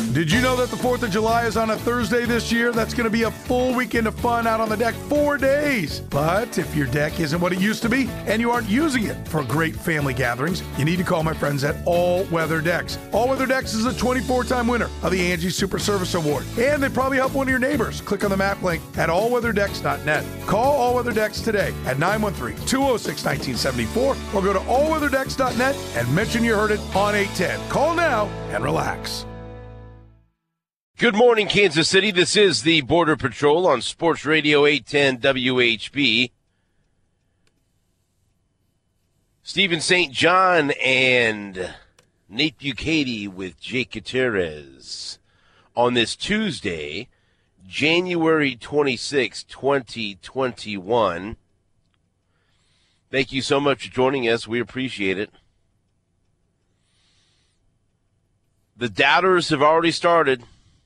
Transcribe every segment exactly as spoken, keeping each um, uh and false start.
Did you know that the fourth of July is on a Thursday this year? That's going to be a full weekend of fun out on the deck, four days. But if your deck isn't what it used to be and you aren't using it for great family gatherings, you need to call my friends at All Weather Decks. All Weather Decks is a twenty-four time winner of the Angie Super Service Award. And they probably help one of your neighbors. Click on the map link at all weather decks dot net. Call All Weather Decks today at nine one three, two oh six, one nine seven four or go to all weather decks dot net and mention you heard it on eight ten. Call now and relax. Good morning, Kansas City. This is the Border Patrol on Sports Radio eight ten W H B. Stephen Saint John and Nate Bukaty with Jake Gutierrez on this Tuesday, January twenty-sixth, twenty twenty-one. Thank you so much for joining us. We appreciate it. The doubters have already started.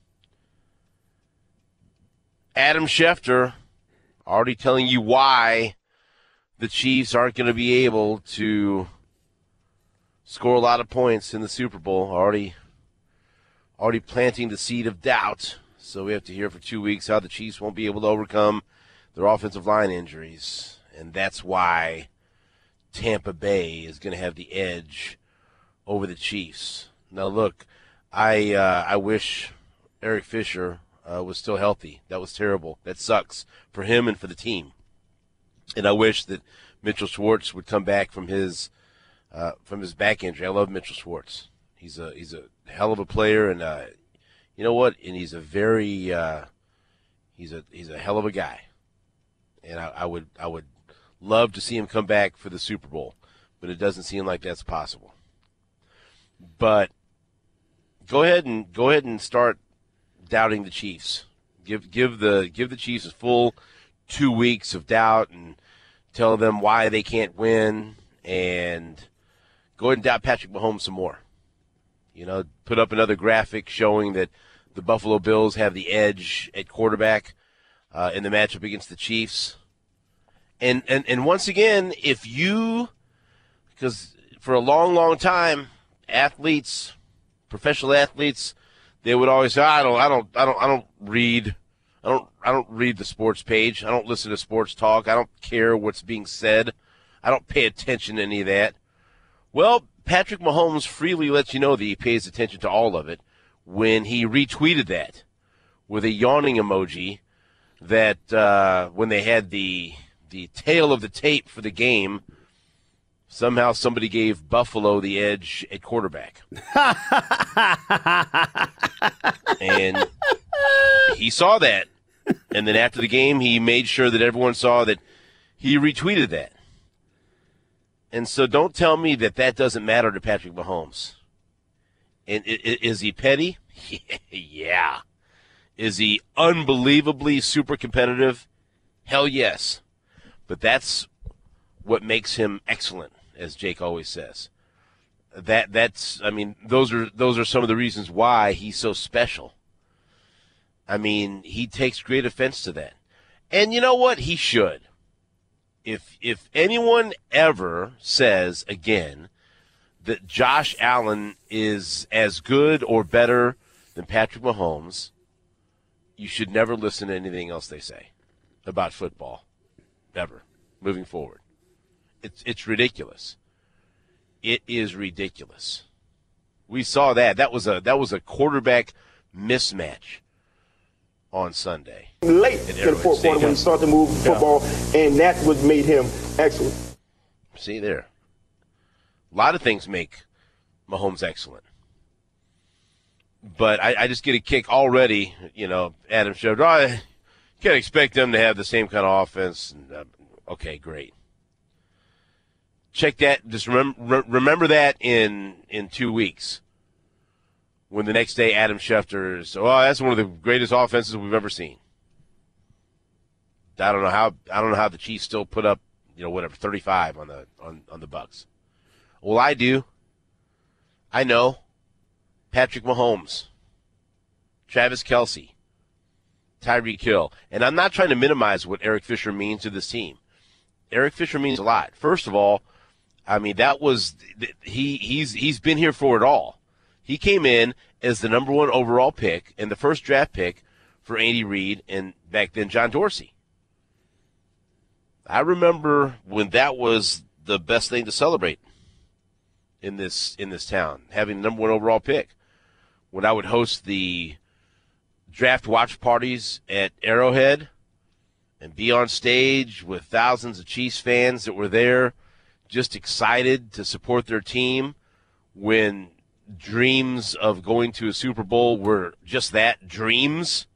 Adam Schefter already telling you why the Chiefs aren't going to be able to score a lot of points in the Super Bowl. Already, already planting the seed of doubt. So we have to hear for two weeks how the Chiefs won't be able to overcome their offensive line injuries. And that's why Tampa Bay is going to have the edge over the Chiefs. Now, look, I uh, I wish Eric Fisher Uh, was still healthy. That was terrible. That sucks for him and for the team. And I wish that Mitchell Schwartz would come back from his uh, from his back injury. I love Mitchell Schwartz. He's a he's a hell of a player, and uh, you know what? And he's a very uh, he's a he's a hell of a guy. And I, I would I would love to see him come back for the Super Bowl, but it doesn't seem like that's possible. But go ahead and go ahead and start doubting the Chiefs. Give give the give the Chiefs a full two weeks of doubt and tell them why they can't win, and go ahead and doubt Patrick Mahomes some more. You know, put up another graphic showing that the Buffalo Bills have the edge at quarterback uh, in the matchup against the Chiefs. And, and and once again, if you, because for a long, long time, athletes, professional athletes, they would always say, I don't, I don't, I don't, I don't read, I don't, I don't read the sports page. I don't listen to sports talk. I don't care what's being said. I don't pay attention to any of that. Well, Patrick Mahomes freely lets you know that he pays attention to all of it when he retweeted that with a yawning emoji. That uh, when they had the the tail of the tape for the game, somehow somebody gave Buffalo the edge at quarterback. And he saw that. And then after the game, he made sure that everyone saw that he retweeted that. And so don't tell me that that doesn't matter to Patrick Mahomes. And is he petty? Yeah. Is he unbelievably super competitive? Hell yes. But that's what makes him excellent, as Jake always says. That that's I mean, those are those are some of the reasons why he's so special. I mean, he takes great offense to that. And you know what? He should. If if anyone ever says again that Josh Allen is as good or better than Patrick Mahomes, you should never listen to anything else they say about football, ever, moving forward. It's it's ridiculous. It is ridiculous. We saw that. That was a that was a quarterback mismatch on Sunday. Late in the fourth quarter when he started to move the football, yeah. And that what made him excellent. See there. A lot of things make Mahomes excellent. But I, I just get a kick already, you know, Adam showed, oh, I can't expect them to have the same kind of offense. And, uh, okay, great. Check that. Just remember, remember that in, in two weeks. When the next day Adam Schefter is, oh, that's one of the greatest offenses we've ever seen. I don't know how I don't know how the Chiefs still put up, you know, whatever, thirty-five on the on, on the Bucs. Well, I do. I know. Patrick Mahomes, Travis Kelce, Tyreek Hill. And I'm not trying to minimize what Eric Fisher means to this team. Eric Fisher means a lot. First of all, I mean, that was he he's he's been here for it all. He came in as the number one overall pick and the first draft pick for Andy Reid and back then John Dorsey. I remember when that was the best thing to celebrate in this in this town, having the number one overall pick. When I would host the draft watch parties at Arrowhead and be on stage with thousands of Chiefs fans that were there just excited to support their team when dreams of going to a Super Bowl were just that, dreams,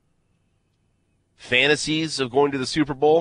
fantasies of going to the Super Bowl.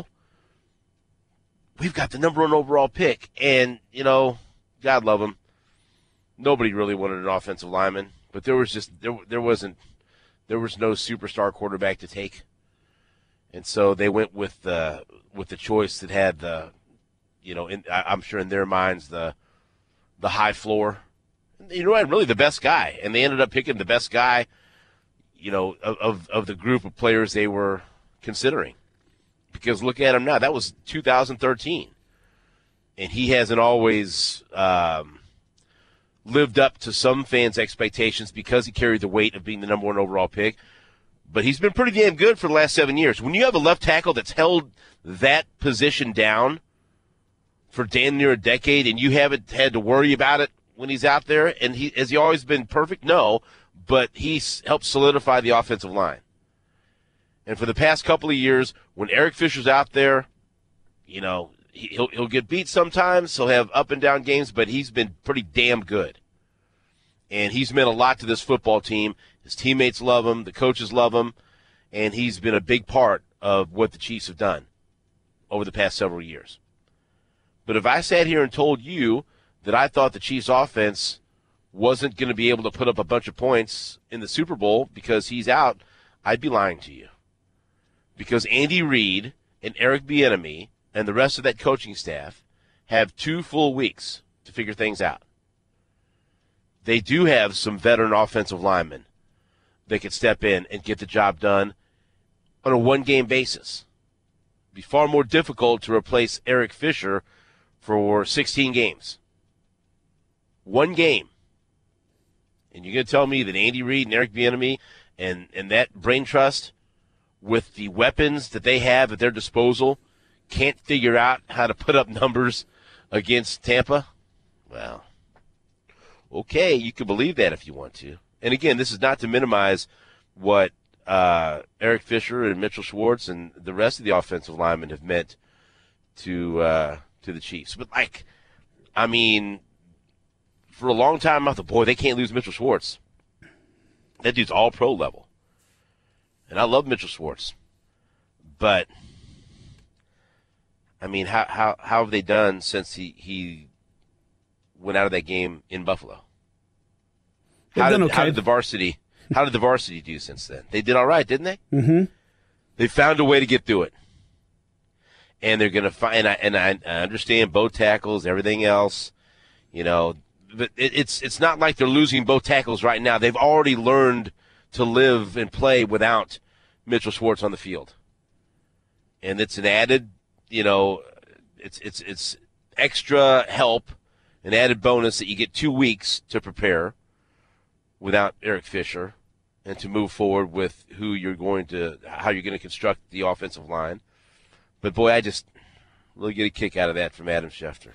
We've got the number one overall pick, and, you know, God love him. Nobody really wanted an offensive lineman, but there was just there there wasn't there was no superstar quarterback to take, and so they went with the with the choice that had the, you know, in, I'm sure in their minds the the high floor, you know, and really the best guy, and they ended up picking the best guy, you know, of of the group of players they were considering, because look at him now. That was two thousand thirteen, and he hasn't always. Um, lived up to some fans' expectations because he carried the weight of being the number one overall pick. But he's been pretty damn good for the last seven years. When you have a left tackle that's held that position down for damn near a decade and you haven't had to worry about it when he's out there, and he has he always been perfect? No, but he's helped solidify the offensive line. And for the past couple of years, when Eric Fisher's out there, you know, He'll he'll get beat sometimes. He'll have up and down games, but he's been pretty damn good. And he's meant a lot to this football team. His teammates love him. The coaches love him. And he's been a big part of what the Chiefs have done over the past several years. But if I sat here and told you that I thought the Chiefs offense wasn't going to be able to put up a bunch of points in the Super Bowl because he's out, I'd be lying to you. Because Andy Reid and Eric Bieniemy and the rest of that coaching staff have two full weeks to figure things out. They do have some veteran offensive linemen that can step in and get the job done on a one-game basis. It'd be far more difficult to replace Eric Fisher for sixteen games. One game. And you're going to tell me that Andy Reid and Eric Bieniemy and, and that brain trust with the weapons that they have at their disposal can't figure out how to put up numbers against Tampa? Well, okay, you can believe that if you want to. And again, this is not to minimize what uh, Eric Fisher and Mitchell Schwartz and the rest of the offensive linemen have meant to uh, to the Chiefs. But, like, I mean, for a long time, I thought, boy, they can't lose Mitchell Schwartz. That dude's all pro level. And I love Mitchell Schwartz. But I mean, how how how have they done since he, he went out of that game in Buffalo? How did, okay. how did the varsity how did the varsity do since then? They did all right, didn't they? Mm-hmm. They found a way to get through it, and they're going to find. And I, and I, I understand both tackles, everything else, you know. But it, it's it's not like they're losing both tackles right now. They've already learned to live and play without Mitchell Schwartz on the field, and it's an added. You know, it's it's it's extra help, an added bonus that you get two weeks to prepare without Eric Fisher and to move forward with who you're going to, how you're going to construct the offensive line. But, boy, I just really get a kick out of that from Adam Schefter.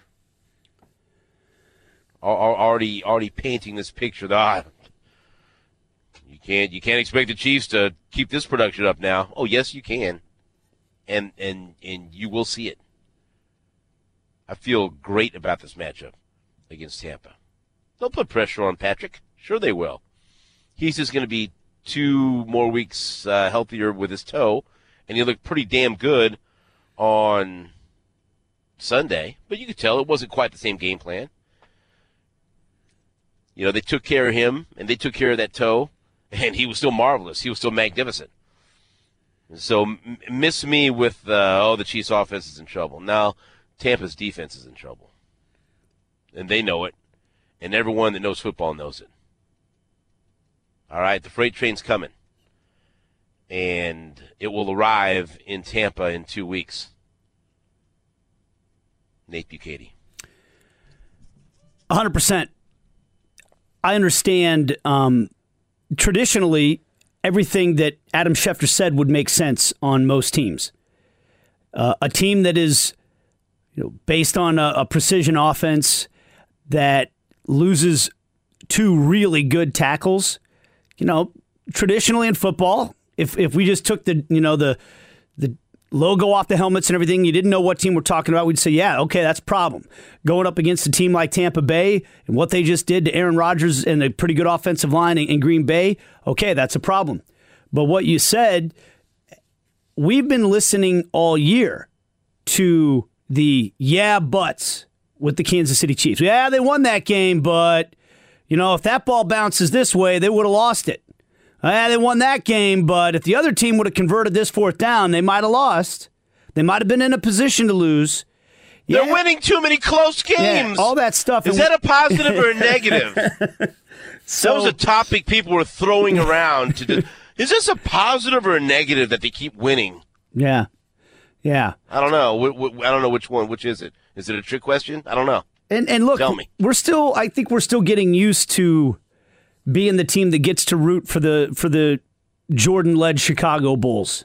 Already already painting this picture that, ah, you can't, you can't expect the Chiefs to keep this production up now. Oh, yes, you can. And, and and you will see it. I feel great about this matchup against Tampa. They'll put pressure on Patrick. Sure they will. He's just going to be two more weeks uh, healthier with his toe, and he looked pretty damn good on Sunday. But you could tell it wasn't quite the same game plan. You know, they took care of him, and they took care of that toe, and he was still marvelous. He was still magnificent. So m- miss me with, uh, oh, the Chiefs' offense is in trouble. Now, Tampa's defense is in trouble. And they know it. And everyone that knows football knows it. All right, the freight train's coming. And it will arrive in Tampa in two weeks. Nate Bukaty. one hundred percent. I understand um, traditionally everything that Adam Schefter said would make sense on most teams. Uh, a team that is you know, based on a, a precision offense that loses two really good tackles. You know, traditionally in football, if if we just took the you know the the logo off the helmets and everything, you didn't know what team we're talking about, we'd say, yeah, okay, that's a problem. Going up against a team like Tampa Bay and what they just did to Aaron Rodgers and a pretty good offensive line in, in Green Bay, okay, that's a problem. But what you said, we've been listening all year to the yeah buts with the Kansas City Chiefs. Yeah, they won that game, but, you know, if that ball bounces this way, they would have lost it. Yeah, they won that game, but if the other team would have converted this fourth down, they might have lost. They might have been in a position to lose. They're Yeah. winning too many close games. Yeah, all that stuff. Is that a positive or a negative? So, that was a topic people were throwing around. To do. Is this a positive or a negative that they keep winning? Yeah. Yeah. I don't know. Wh- wh- I don't know which one. Which is it? Is it a trick question? I don't know. And and look, Tell me. we're still. I think we're still getting used to being the team that gets to root for the for the Jordan-led Chicago Bulls.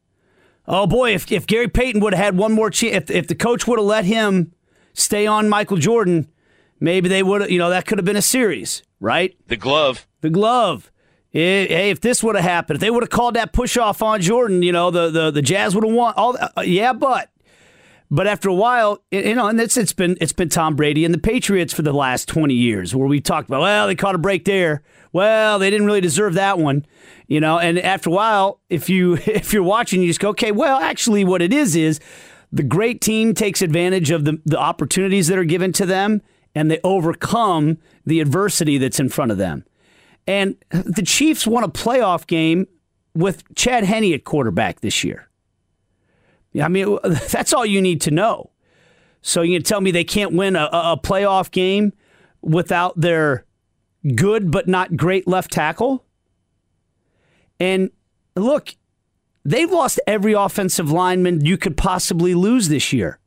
Oh boy, if if Gary Payton would have had one more chance, if if the coach would have let him stay on Michael Jordan, maybe they would have. You know, that could have been a series, right? The glove. The glove. Eh, Hey, if this would have happened, if they would have called that push off on Jordan, you know, the the, the Jazz would have won. All uh, yeah, but. But after a while, you know, and it's it's been it's been Tom Brady and the Patriots for the last twenty years, where we talked about, well, they caught a break there. Well, they didn't really deserve that one, you know. And after a while, if you if you're watching, you just go, okay, well, actually, what it is is the great team takes advantage of the the opportunities that are given to them, and they overcome the adversity that's in front of them. And the Chiefs won a playoff game with Chad Henne at quarterback this year. I mean, that's all you need to know. So you can tell me they can't win a, a playoff game without their good but not great left tackle? And look, they've lost every offensive lineman you could possibly lose this year.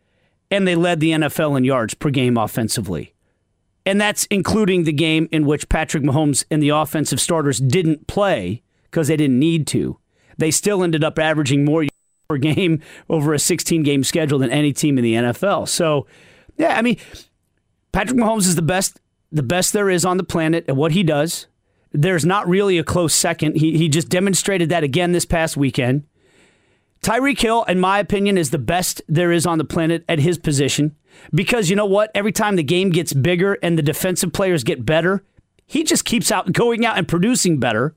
And they led the N F L in yards per game offensively. And that's including the game in which Patrick Mahomes and the offensive starters didn't play because they didn't need to. They still ended up averaging more per game over a sixteen-game schedule than any team in the N F L. So, yeah, I mean, Patrick Mahomes is the best the best there is on the planet at what he does. There's not really a close second. He he just demonstrated that again this past weekend. Tyreek Hill, in my opinion, is the best there is on the planet at his position because, you know what? Every time the game gets bigger and the defensive players get better, he just keeps out going out and producing better.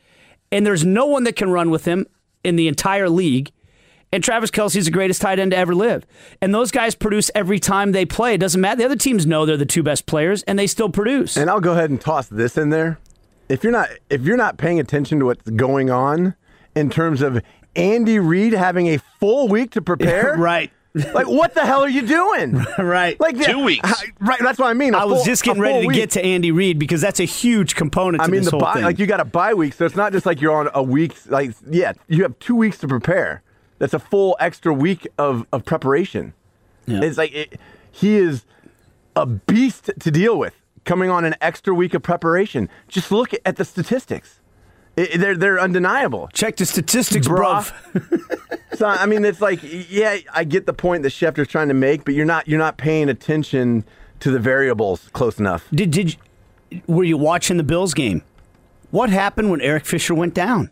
And there's no one that can run with him in the entire league. And Travis Kelce's the greatest tight end to ever live. And those guys produce every time they play. It doesn't matter. The other teams know they're the two best players, and they still produce. And I'll go ahead and toss this in there. If you're not if you're not paying attention to what's going on in terms of Andy Reid having a full week to prepare, right? Like, what the hell are you doing? Right. Like Two weeks. Right. That's what I mean. I was full, just getting ready to week. get to Andy Reid because that's a huge component to I mean, this the whole bye, thing. like you got a bye week, so it's not just like you're on a week. Like, yeah, you have two weeks to prepare. That's a full extra week of, of preparation. Yeah. It's like it, he is a beast to deal with coming on an extra week of preparation. Just look at the statistics. It, they're they're undeniable. Check the statistics, Bruh. bruv. So I mean, it's like, yeah, I get the point that Schefter's trying to make, but you're not you're not paying attention to the variables close enough. Did did you, were you watching the Bills game? What happened when Eric Fisher went down?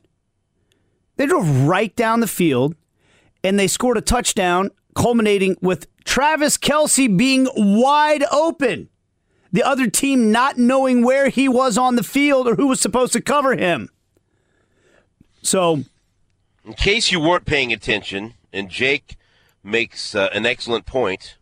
They drove right down the field, and they scored a touchdown, culminating with Travis Kelce being wide open. The other team not knowing where he was on the field or who was supposed to cover him. So, in case you weren't paying attention, and Jake makes uh, an excellent point,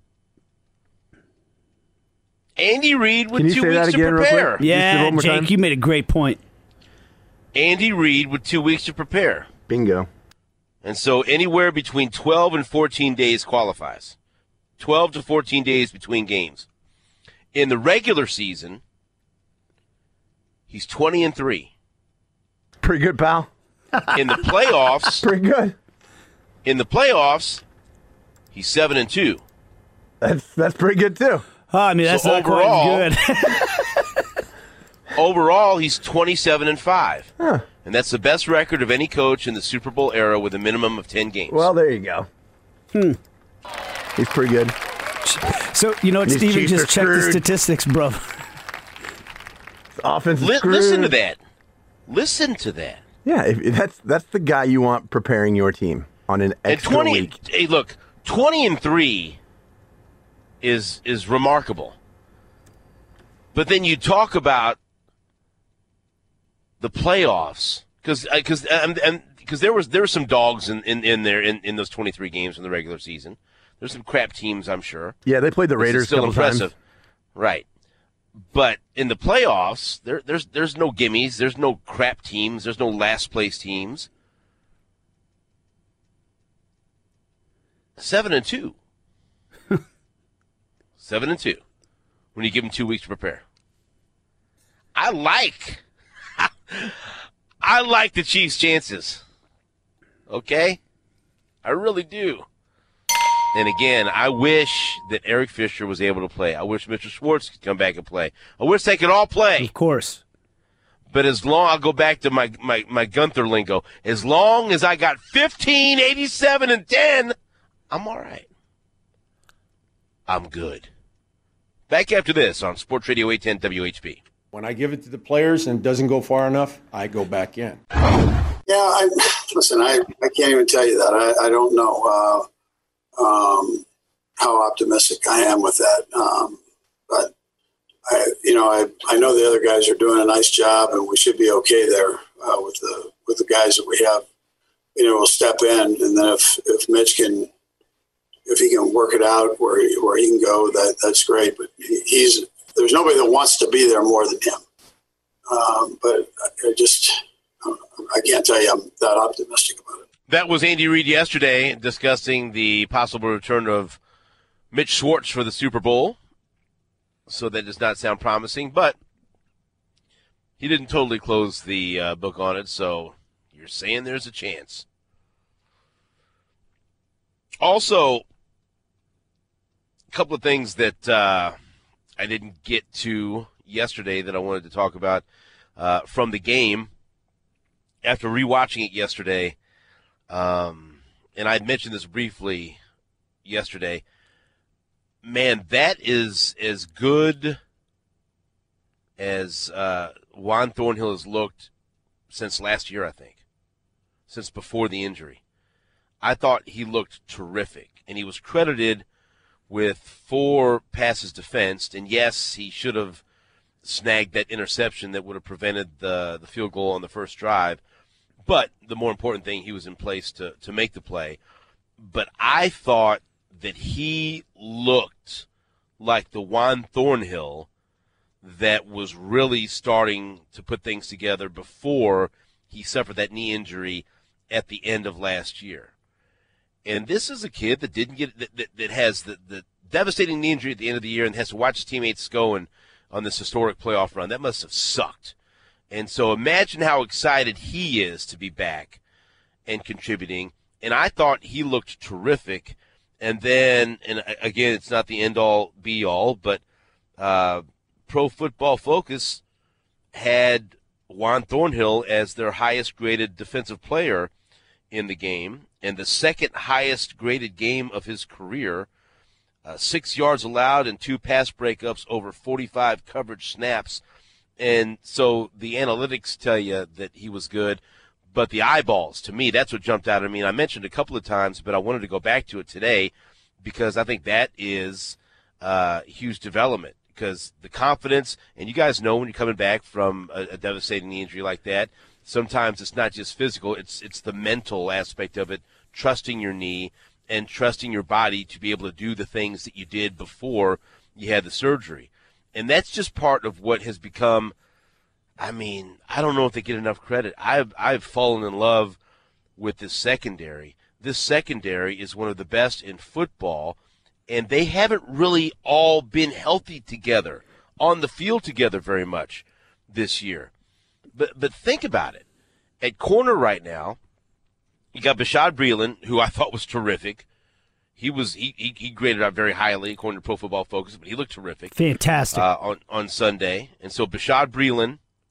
Andy Reid with Can you two say that weeks again to real quick? prepare. Just do it yeah, one more Jake, time. you made a great point. Andy Reid with two weeks to prepare. Bingo. And so anywhere between twelve and fourteen days qualifies. twelve to fourteen days between games. In the regular season, he's twenty and three. Pretty good, pal. In the playoffs, Pretty good. in the playoffs, he's seven and two. That's that's pretty good too. Oh, I mean, that's So not overall- quite as good. overall, he's twenty-seven and five, Huh. and that's the best record of any coach in the Super Bowl era with a minimum of ten games. Well, there you go. Hmm. He's pretty good. So, you know what, These Steven Chiefs just are checked the screwed. statistics, bro. Offense is Li- screwed. listen to that. Listen to that. Yeah, if, if that's that's the guy you want preparing your team on an And extra twenty. week. Hey, look, twenty and three is is remarkable. But then you talk about the playoffs because because and because there was there were some dogs in, in, in there in, in those twenty-three games in the regular season. There's some crap teams, I'm sure. Yeah, they played the This is Raiders a still couple impressive, times. right? But in the playoffs, there, there's there's no gimmies. There's no crap teams. There's no last place teams. Seven and two. Seven and two. When you give them two weeks to prepare. I like. I like the Chiefs' chances. Okay, I really do. And again, I wish that Eric Fisher was able to play. I wish Mister Schwartz could come back and play. I wish they could all play. Of course. But as long, I'll go back to my, my, my Gunther lingo. As long as I got fifteen, eighty-seven, and ten, I'm all right. I'm good. Back after this on Sports Radio eight ten W H B. When I give it to the players and it doesn't go far enough, I go back in. Yeah, I, listen, I, I can't even tell you that. I, I don't know uh, um, how optimistic I am with that. Um, but, I, you know, I, I know the other guys are doing a nice job, and we should be okay there uh, with the with the guys that we have. You know, we'll step in, and then if, if Mitch can, if he can work it out where he, where he can go, that that's great. But he, he's there's nobody that wants to be there more than him. Um, but I just. I can't tell you I'm that optimistic about it. That was Andy Reid yesterday discussing the possible return of Mitch Schwartz for the Super Bowl. So that does not sound promising, but he didn't totally close the uh, book on it, so you're saying there's a chance. Also, a couple of things that uh, I didn't get to yesterday that I wanted to talk about uh, from the game. After rewatching it yesterday, um, and I mentioned this briefly yesterday, man, that is as good as uh, Juan Thornhill has looked since last year, I think, since before the injury. I thought he looked terrific, and he was credited with four passes defensed, and yes, he should have snagged that interception that would have prevented the, the field goal on the first drive. But the more important thing, he was in place to, to make the play. But I thought that he looked like the Juan Thornhill that was really starting to put things together before he suffered that knee injury at the end of last year. And this is a kid that didn't get that, that, that has the, the devastating knee injury at the end of the year and has to watch his teammates go and, on this historic playoff run. That must have sucked. And so imagine how excited he is to be back and contributing. And I thought he looked terrific. And then, and again, it's not the end-all, be-all, but uh, Pro Football Focus had Juan Thornhill as their highest-graded defensive player in the game and the second highest-graded game of his career. Uh, six yards allowed and two pass breakups over forty-five coverage snaps. And so the analytics tell you that he was good, but the eyeballs, to me, that's what jumped out at me. And I mentioned a couple of times, but I wanted to go back to it today because I think that is uh, huge development because the confidence, and you guys know when you're coming back from a, a devastating knee injury like that, sometimes it's not just physical, it's it's the mental aspect of it, trusting your knee and trusting your body to be able to do the things that you did before you had the surgery. And that's just part of what has become, I mean, I don't know if they get enough credit. I've I've fallen in love with this secondary. This secondary is one of the best in football, and they haven't really all been healthy together, on the field together very much this year. But but think about it. At corner right now, you got Bashaud Breeland, who I thought was terrific. He was he, he he graded out very highly according to Pro Football Focus, but he looked terrific. Fantastic uh, on on Sunday. And so Bashaud Breeland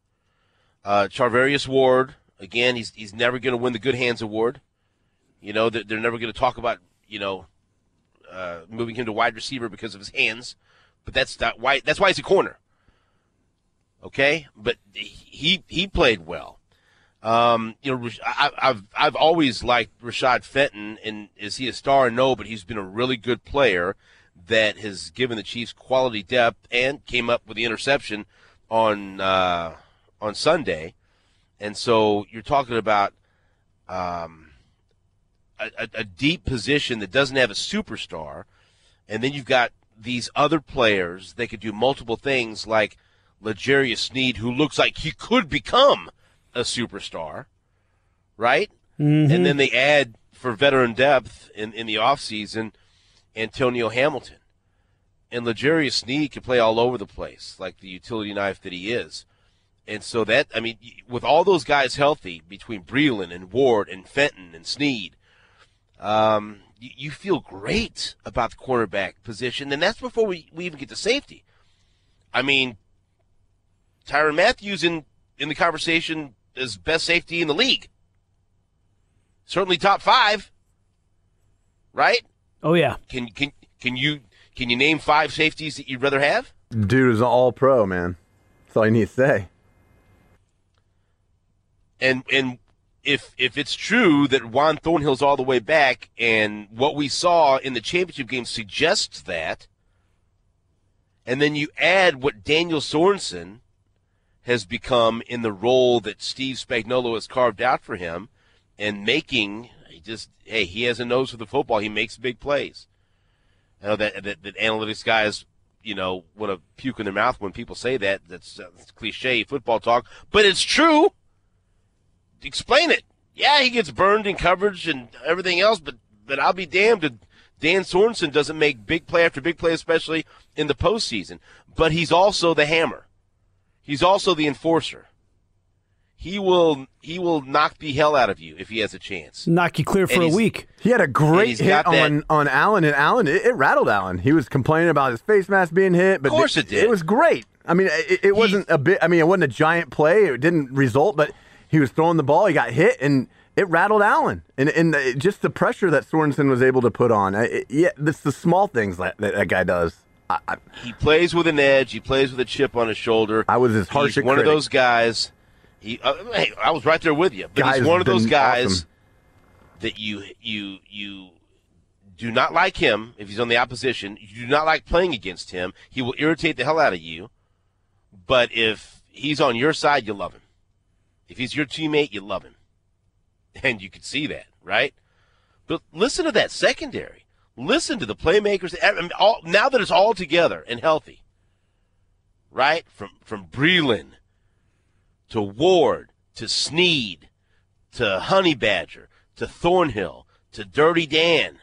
Uh, Charvarius Ward, again, he's he's never going to win the Good Hands Award. You know, they're, they're never going to talk about, you know, uh, moving him to wide receiver because of his hands. But that's not why. That's why he's a corner. Okay, but he he played well. Um, you know, I, I've I've always liked Rashad Fenton, and is he a star? No, but he's been a really good player that has given the Chiefs quality depth and came up with the interception on uh, on Sunday. And so you're talking about um, a, a deep position that doesn't have a superstar, and then you've got these other players that could do multiple things, like L'Jarius Sneed, who looks like he could become a superstar, right? Mm-hmm. And then they add, for veteran depth in, in the offseason, Antonio Hamilton. And L'Jarius Sneed can play all over the place, like the utility knife that he is. And so that, I mean, with all those guys healthy, between Breeland and Ward and Fenton and Sneed, um, you, you feel great about the cornerback position. And that's before we, we even get to safety. I mean, Tyrann Mathieu in, in the conversation as best safety in the league. Certainly top five, right? Oh, yeah. Can can can you can you name five safeties that you'd rather have? Dude is an all-pro, man. That's all you need to say. And and if if it's true that Juan Thornhill's all the way back, and what we saw in the championship game suggests that, and then you add what Daniel Sorensen has become in the role that Steve Spagnuolo has carved out for him, and making he just hey he has a nose for the football. He makes big plays. I know that that, that analytics guys, you know, want to puke in their mouth when people say that. That's, that's cliche football talk, but it's true. Explain it. Yeah, he gets burned in coverage and everything else, but but I'll be damned if Dan Sorensen doesn't make big play after big play, especially in the postseason. But he's also the hammer. He's also the enforcer. He will he will knock the hell out of you if he has a chance. Knock you clear for a week. He had a great hit on, on Allen, and Allen, it, it rattled Allen. He was complaining about his face mask being hit. But of course it, it did. It was great. I mean, it, it wasn't a bit. I mean, it wasn't a giant play. It didn't result, but he was throwing the ball. He got hit, and it rattled Allen. And, and the, just the pressure that Sorensen was able to put on. It, yeah, it's the small things that that, that guy does. I, I, he plays with an edge. He plays with a chip on his shoulder. I was his harsh He's one critic. of those guys. He, uh, hey, I was right there with you. But Guy's he's one of those guys awesome. that you you you do not like him if he's on the opposition. You do not like playing against him. He will irritate the hell out of you. But if he's on your side, you love him. If he's your teammate, you love him. And you can see that, right? But listen to that secondary. Listen to the playmakers. I mean, all, now that it's all together and healthy, right? From from Breeland to Ward to Sneed to Honey Badger to Thornhill to Dirty Dan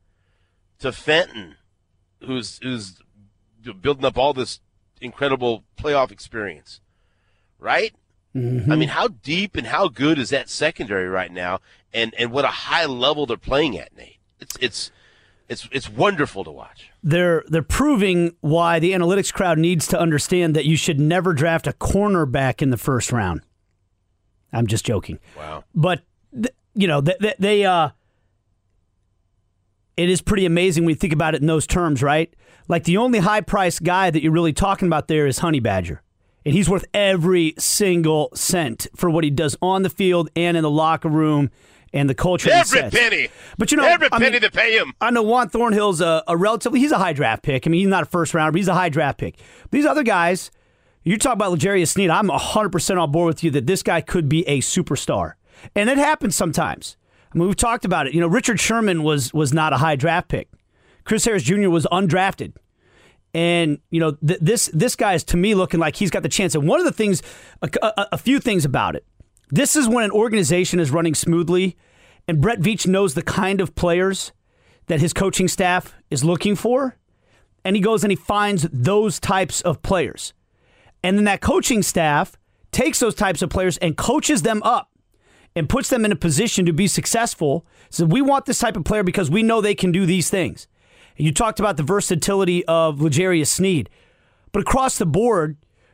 to Fenton, who's who's building up all this incredible playoff experience, right? Mm-hmm. I mean, how deep and how good is that secondary right now, and, and what a high level they're playing at, Nate. It's it's it's it's wonderful to watch. They're they're proving why the analytics crowd needs to understand that you should never draft a cornerback in the first round. I'm just joking. Wow. But th- you know, they, they uh it is pretty amazing when you think about it in those terms, right? Like the only high-priced guy that you're really talking about there is Honey Badger. And he's worth every single cent for what he does on the field and in the locker room and the culture. Every penny. But you know, every I penny mean, to pay him. I know Juan Thornhill's a, a relatively, he's a high draft pick. I mean, he's not a first rounder, but he's a high draft pick. But these other guys, you talk about L'Jarius Sneed, I'm one hundred percent on board with you that this guy could be a superstar. And it happens sometimes. I mean, we've talked about it. You know, Richard Sherman was was not a high draft pick. Chris Harris Junior was undrafted. And, you know, th- this this guy is, to me, looking like he's got the chance. And one of the things, a, a, a few things about it, this is when an organization is running smoothly, and Brett Veach knows the kind of players that his coaching staff is looking for, and he goes and he finds those types of players. And then that coaching staff takes those types of players and coaches them up and puts them in a position to be successful. So we want this type of player because we know they can do these things. You talked about the versatility of L'Jarius Sneed. But across the board,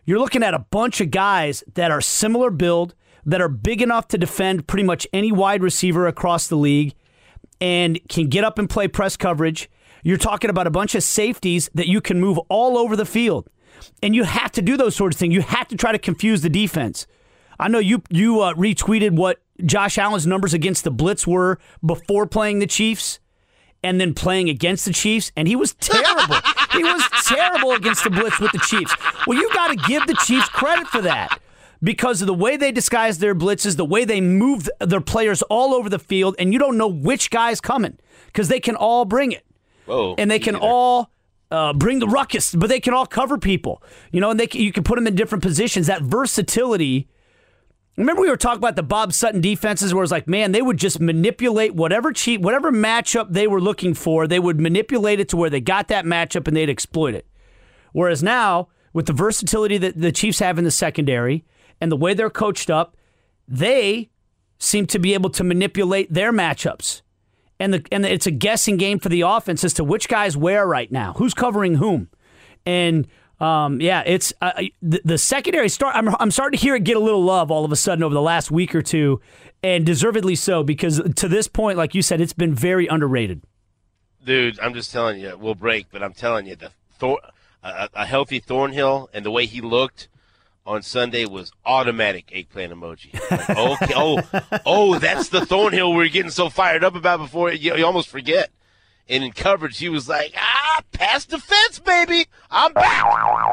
you're looking at a bunch of guys that are similar build, that are big enough to defend pretty much any wide receiver across the league and can get up and play press coverage. You're talking about a bunch of safeties that you can move all over the field. And you have to do those sorts of things. You have to try to confuse the defense. I know you you uh, retweeted what Josh Allen's numbers against the blitz were before playing the Chiefs and then playing against the Chiefs, and he was terrible. He was terrible against the blitz with the Chiefs. Well, you've got to give the Chiefs credit for that because of the way they disguise their blitzes, the way they move their players all over the field, and you don't know which guy's coming because they can all bring it. Whoa, and they can either. all uh, bring the ruckus, but they can all cover people. You know, and they can, you can put them in different positions. That versatility. Remember we were talking about the Bob Sutton defenses where it's like, man, they would just manipulate whatever cheat, whatever matchup they were looking for, they would manipulate it to where they got that matchup and they'd exploit it. Whereas now, with the versatility that the Chiefs have in the secondary and the way they're coached up, they seem to be able to manipulate their matchups. And the and it's a guessing game for the offense as to which guy's where right now, who's covering whom. And Um, yeah, it's uh, the, the secondary start. I'm, I'm starting to hear it get a little love all of a sudden over the last week or two, and deservedly so because to this point, like you said, it's been very underrated. Dude, I'm just telling you, we'll break, but I'm telling you, the Thor, a, a healthy Thornhill and the way he looked on Sunday was automatic eggplant emoji. Like, okay, oh, oh, that's the Thornhill we were getting so fired up about before. You, you almost forget. And in coverage, he was like, ah, pass defense, baby. I'm back.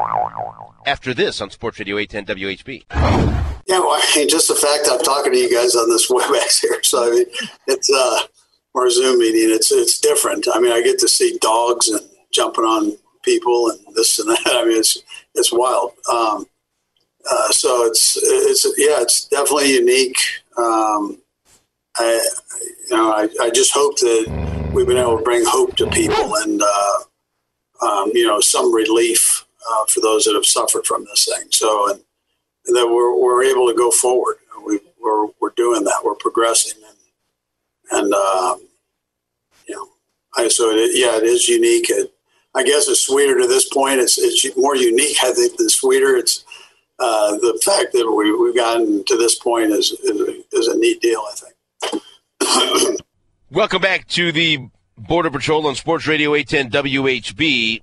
After this on Sports Radio eight ten W H B. Yeah, well, I mean, just the fact I'm talking to you guys on this WebEx here. So, I mean, it's, uh, or Zoom meeting, it's, it's different. I mean, I get to see dogs and jumping on people and this and that. I mean, it's, it's wild. Um, uh, so it's, it's, yeah, it's definitely unique. Um, I, you know, I, I just hope that we've been able to bring hope to people and, uh, um, you know, some relief uh, for those that have suffered from this thing. So, and, and that we're we're able to go forward. We, we're we're doing that. We're progressing, and and um, you know, I so it, yeah, it is unique. It, I guess it's sweeter to this point. It's it's more unique. I think than sweeter. It's uh, the fact that we we've gotten to this point is is a, is a neat deal, I think. Welcome back to the Border Patrol on Sports Radio eight ten W H B.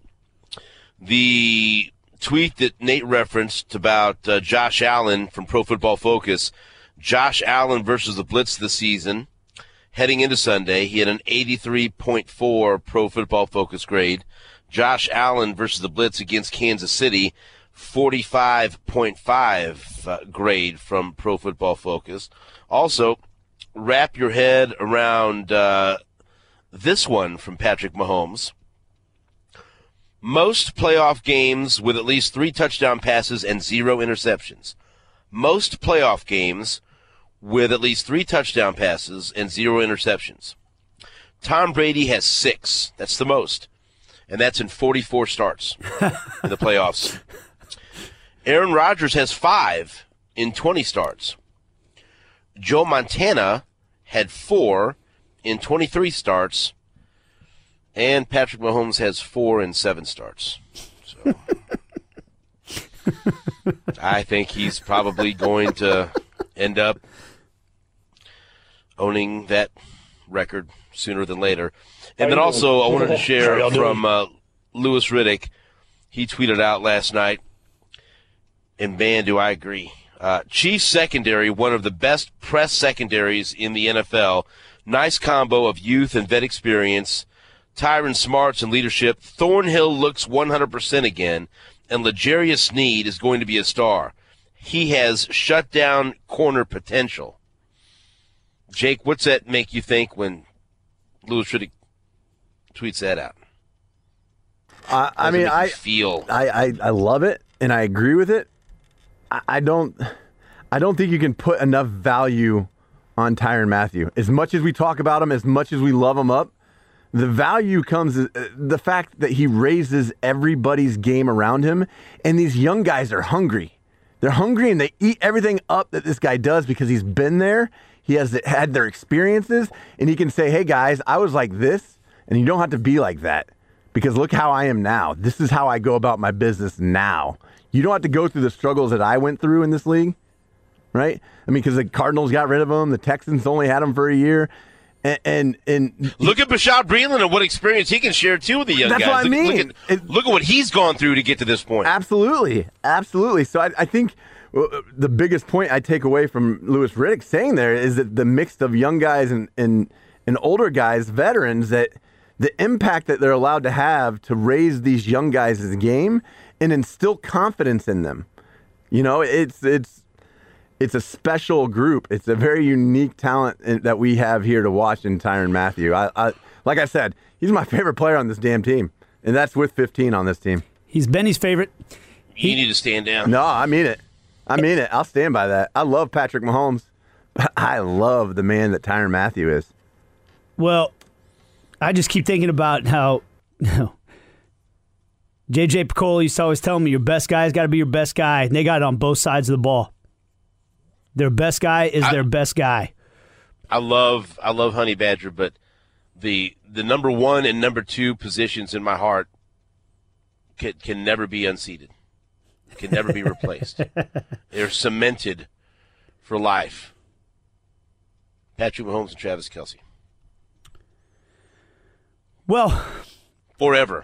The tweet that Nate referenced about uh, Josh Allen from Pro Football Focus. Josh Allen versus the Blitz this season. Heading into Sunday, he had an eighty-three point four Pro Football Focus grade. Josh Allen versus the Blitz against Kansas City, forty-five point five uh, grade from Pro Football Focus. Also, wrap your head around uh, this one from Patrick Mahomes. Most playoff games with at least three touchdown passes and zero interceptions. Most playoff games with at least three touchdown passes and zero interceptions. Tom Brady has six. That's the most. And that's in forty-four starts in the playoffs. Aaron Rodgers has five in twenty starts. Joe Montana had four in twenty-three starts. And Patrick Mahomes has four in seven starts. So I think he's probably going to end up owning that record sooner than later. And then also I wanted to share from uh, Louis Riddick. He tweeted out last night, and man, do I agree. Uh, Chiefs secondary, one of the best press secondaries in the N F L. Nice combo of youth and vet experience. Tyron smarts and leadership. Thornhill looks one hundred percent again, and L'Jarius Sneed is going to be a star. He has shut down corner potential. Jake, what's that make you think when Louis Riddick tweets that out? Uh, I mean, I feel I, I I love it, and I agree with it. I, I don't I don't think you can put enough value on Tyrann Mathieu. As much as we talk about him, as much as we love him up, the value comes uh, the fact that he raises everybody's game around him, and these young guys are hungry. They're hungry, and they eat everything up that this guy does because he's been there. He has had their experiences, and he can say, hey, guys, I was like this, and you don't have to be like that because look how I am now. This is how I go about my business now. You don't have to go through the struggles that I went through in this league, right? I mean, because the Cardinals got rid of him, the Texans only had him for a year, and and, and look at Bashaud Breeland and what experience he can share too with the young that's guys. What I look, mean. look, at, it, look at what he's gone through to get to this point. Absolutely, absolutely. So I, I think the biggest point I take away from Louis Riddick saying there is that the mix of young guys and and, and older guys, veterans, that the impact that they're allowed to have to raise these young guys' game and instill confidence in them. You know, it's it's it's a special group. It's a very unique talent that we have here to watch in Tyrann Mathieu. I, I like I said, he's my favorite player on this damn team, and that's with fifteen on this team. He's Benny's favorite. You need to stand down. No, I mean it. I mean it. I'll stand by that. I love Patrick Mahomes. I love the man that Tyrann Mathieu is. Well, I just keep thinking about how you know, J J Picola used to always tell me, your best guy's got to be your best guy. And they got it on both sides of the ball. Their best guy is I, their best guy. I love I love Honey Badger, but the the number one and number two positions in my heart can, can never be unseated. Can never be replaced. They're cemented for life. Patrick Mahomes and Travis Kelce. Well, forever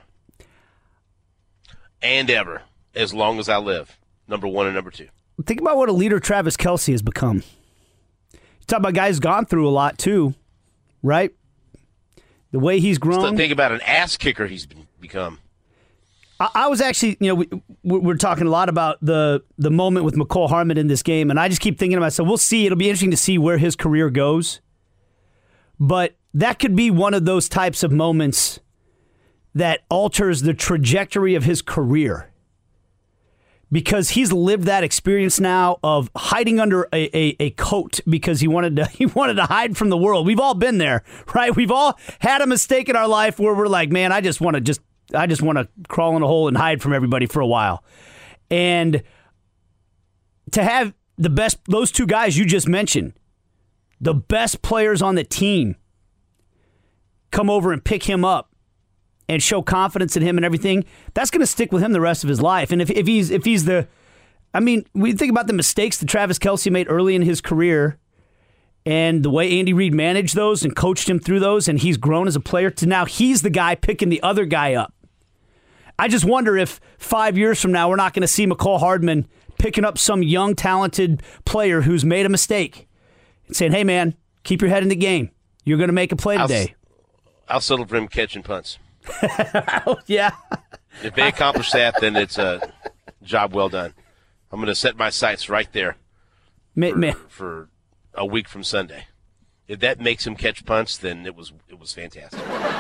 and ever, as long as I live. Number one and number two. Think about what a leader Travis Kelce has become. You talk about guys gone through a lot too, right? The way he's grown. Still think about an ass kicker he's been, become. I, I was actually, you know, we, we're talking a lot about the the moment with McCole Hardman in this game, and I just keep thinking to myself, we'll see. It'll be interesting to see where his career goes. But that could be one of those types of moments that alters the trajectory of his career. Because he's lived that experience now of hiding under a, a, a coat because he wanted to he wanted to hide from the world. We've all been there, right? We've all had a mistake in our life where we're like, man, I just want to just I just want to crawl in a hole and hide from everybody for a while. And to have the best, those two guys you just mentioned, the best players on the team, come over and pick him up and show confidence in him and everything, that's going to stick with him the rest of his life. And if, if he's if he's the, I mean, we think about the mistakes that Travis Kelce made early in his career and the way Andy Reid managed those and coached him through those, and he's grown as a player to now he's the guy picking the other guy up. I just wonder if five years from now we're not going to see McCole Hardman picking up some young, talented player who's made a mistake and saying, hey, man, keep your head in the game. You're going to make a play today. I'll, I'll settle for him catching punts. Yeah. If they accomplish that, then it's a job well done. I'm going to set my sights right there man, for, man. for a week from Sunday. If that makes him catch punts, then it was it was fantastic.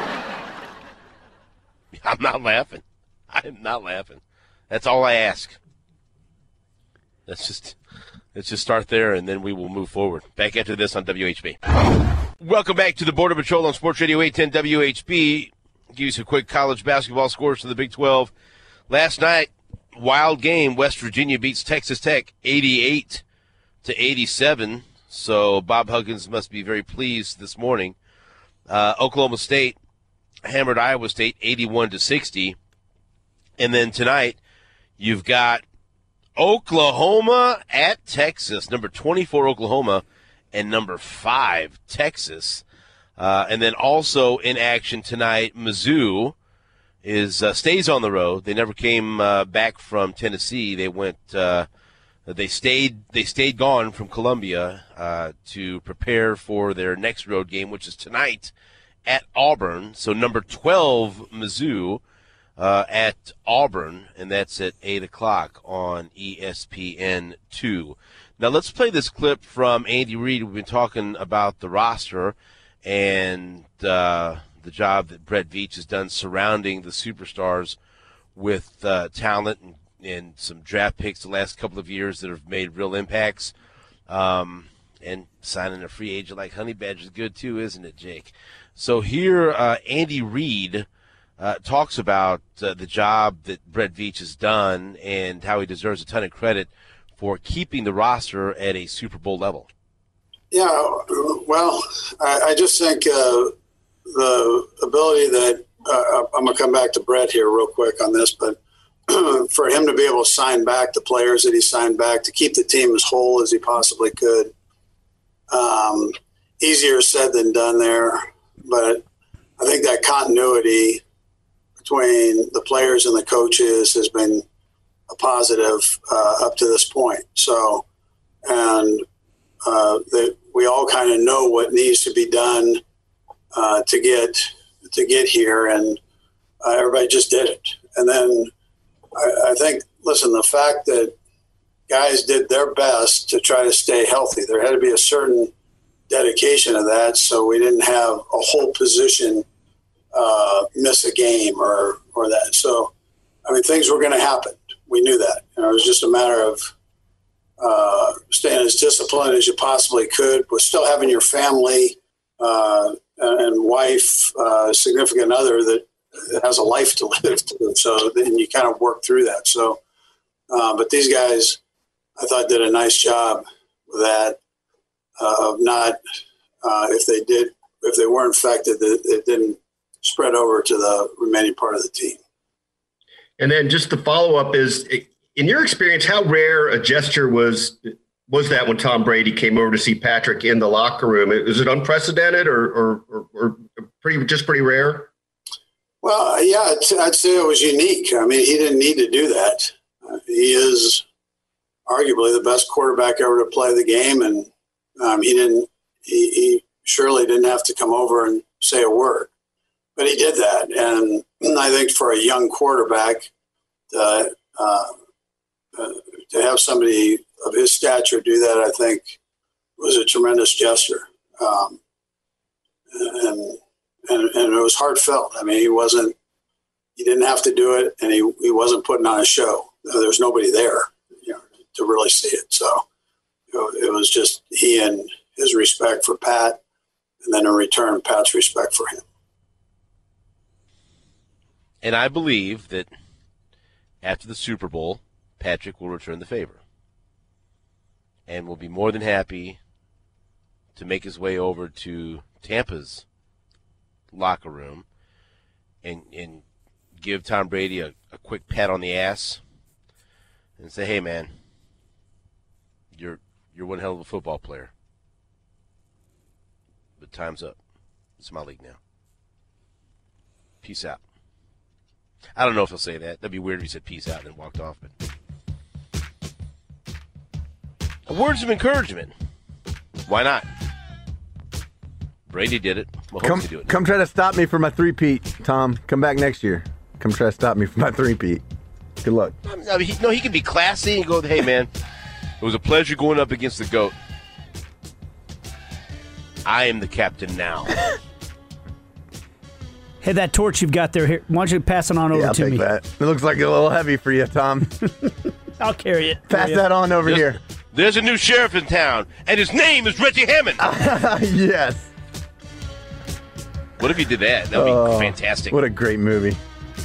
I'm not laughing. I am not laughing. That's all I ask. Let's just let's just start there, and then we will move forward. Back after this on W H B. Welcome back to the Border Patrol on Sports Radio eight ten W H B. Give you some quick college basketball scores for the Big twelve. Last night, wild game. West Virginia beats Texas Tech eighty-eight to eighty-seven. So Bob Huggins must be very pleased this morning. Uh, Oklahoma State hammered Iowa State eighty-one to sixty. And then tonight, you've got Oklahoma at Texas. Number twenty-four, Oklahoma, and number five, Texas. Uh, and then also in action tonight, Mizzou is uh, stays on the road. They never came uh, back from Tennessee. They went. Uh, they stayed. They stayed gone from Columbia uh, to prepare for their next road game, which is tonight at Auburn. So number twelve, Mizzou, uh, at Auburn, and that's at eight o'clock on E S P N two. Now let's play this clip from Andy Reid. We've been talking about the roster and uh, the job that Brett Veach has done surrounding the superstars with uh, talent and, and some draft picks the last couple of years that have made real impacts. Um, and signing a free agent like Honey Badger is good too, isn't it, Jake? So here uh, Andy Reid uh, talks about uh, the job that Brett Veach has done and how he deserves a ton of credit for keeping the roster at a Super Bowl level. Yeah, well, I, I just think uh, the ability that uh, I'm going to come back to Brett here real quick on this, but for him to be able to sign back the players that he signed back, to keep the team as whole as he possibly could. Um, easier said than done there, but I think that continuity between the players and the coaches has been a positive uh, up to this point. So, and uh, that we all kind of know what needs to be done uh, to get to get here, and uh, everybody just did it. And then I, I think, listen, the fact that guys did their best to try to stay healthy, there had to be a certain dedication of that, so we didn't have a whole position uh, miss a game or or that. So, I mean, things were going to happen. We knew that. You know, it was just a matter of uh, staying as disciplined as you possibly could, but still having your family uh, and wife, uh, significant other that has a life to live to. So then you kind of work through that. So, uh, but these guys, I thought, did a nice job with that. Uh, of not, uh, if they did, if they were infected, it, it didn't spread over to the remaining part of the team. And then just the follow up is, in your experience, how rare a gesture was was that when Tom Brady came over to see Patrick in the locker room? Is it unprecedented or or, or, or pretty just pretty rare? Well, yeah, I'd, I'd say it was unique. I mean, he didn't need to do that. Uh, he is arguably the best quarterback ever to play the game, and Um, he didn't. He, he surely didn't have to come over and say a word, but he did that. And I think for a young quarterback, uh, uh, uh, to have somebody of his stature do that, I think, was a tremendous gesture. Um, and, and and it was heartfelt. I mean, he wasn't. He didn't have to do it, and he he wasn't putting on a show. There was nobody there, you know, to really see it. So. It was just he and his respect for Pat, and then in return, Pat's respect for him. And I believe that after the Super Bowl, Patrick will return the favor and will be more than happy to make his way over to Tampa's locker room and, and give Tom Brady a, a quick pat on the ass and say, hey, man, you're You're one hell of a football player. But time's up. It's my league now. Peace out. I don't know if he'll say that. That'd be weird if he said peace out and then walked off. But words of encouragement. Why not? Brady did it. Well, come, do it come try to stop me for my three-peat, Tom. Come back next year. Come try to stop me for my three-peat. Good luck. No, he, no, he can be classy and go, hey, man. It was a pleasure going up against the GOAT. I am the captain now. Hey, that torch you've got there, here, why don't you pass it on over yeah, I'll to take me? That. It looks like a little heavy for you, Tom. I'll carry it. Pass that on over there's, here. There's a new sheriff in town, and his name is Reggie Hammond. Yes. What if he did that? That would oh, be fantastic. What a great movie.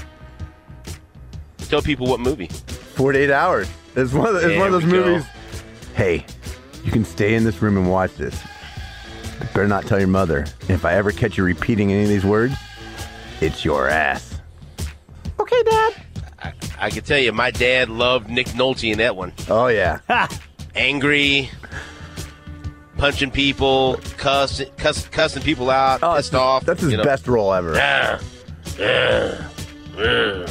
Tell people what movie. forty-eight hours. It's one of, the, it's one of those movies. Go. Hey, you can stay in this room and watch this. But better not tell your mother. And if I ever catch you repeating any of these words, it's your ass. Okay, Dad. I, I can tell you, my dad loved Nick Nolte in that one. Oh, yeah. Angry, punching people, cuss, cuss, cussing people out, oh, pissed off. That's his you know. best role ever. Uh, uh, uh.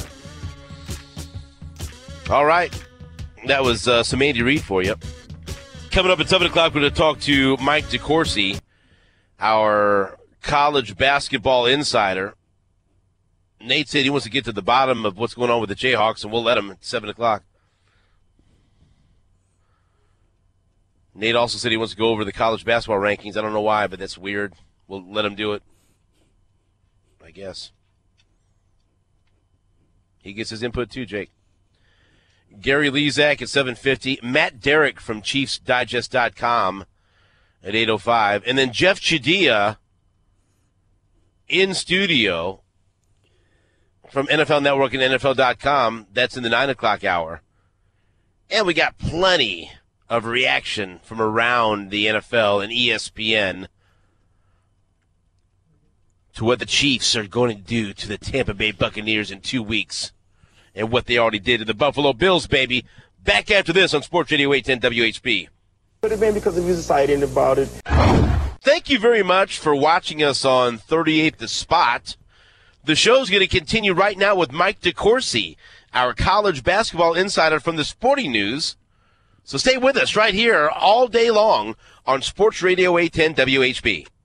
All right. That was uh, some Andy Reid for you. Coming up at seven o'clock, we're going to talk to Mike DeCourcy, our college basketball insider. Nate said he wants to get to the bottom of what's going on with the Jayhawks, and we'll let him at seven o'clock. Nate also said he wants to go over the college basketball rankings. I don't know why, but that's weird. We'll let him do it, I guess. He gets his input too, Jake. Gary Lezak at seven fifty. Matt Derrick from Chiefs Digest dot com at eight oh five. And then Jeff Chadiha in studio from N F L Network and N F L dot com. That's in the nine o'clock hour. And we got plenty of reaction from around the N F L and E S P N to what the Chiefs are going to do to the Tampa Bay Buccaneers in two weeks and what they already did to the Buffalo Bills, baby. Back after this on Sports Radio eight ten W H B. Could have been because he was excited about it. Thank you very much for watching us on thirty-eight The Spot. The show's going to continue right now with Mike DeCourcy, our college basketball insider from the Sporting News. So stay with us right here all day long on Sports Radio eight ten W H B.